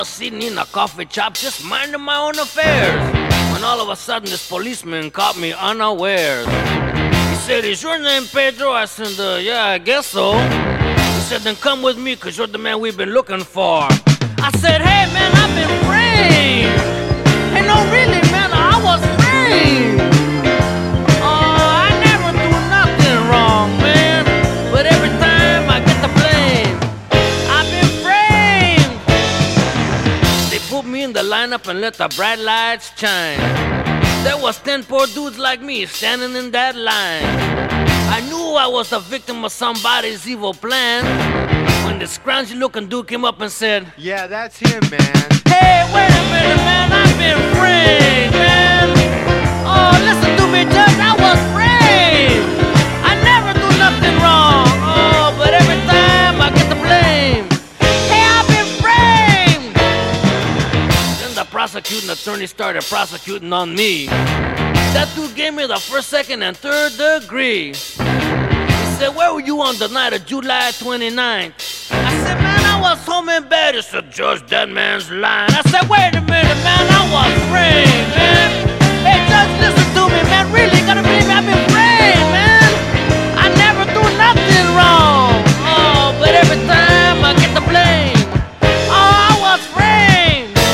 Sitting in a coffee shop, just minding my own affairs, when all of a sudden this policeman caught me unawares. He said, "Is your name Pedro?" I said, "Yeah, I guess so." He said, "Then come with me, cause you're the man we've been looking for." I said, "Hey man, I've been framed." Hey, no really man, I was framed. Oh, I never do nothing wrong, man, but every time I get the blame. I've been framed. They put me in the lineup and let the bright lights shine. There was 10 poor dudes like me standing in that line. I knew I was the victim of somebody's evil plan, when this scroungy looking dude came up and said, "Yeah, that's him, man." "Hey, wait a minute, man, I've been framed, man. Oh, listen to me, Judge, I was framed. I never do nothing wrong. Oh, but every time I get the blame. Hey, I've been framed." Then the prosecuting attorney started prosecuting on me. That dude gave me the first, second, and third degree. He said, "Where were you on the night of July 29th? I said, "Man, I was home in bed." He said, "Judge, that man's lying." I said, "Wait a minute, man, I was framed, man. Hey, Judge, listen to me, man. Really, gotta believe me, I've been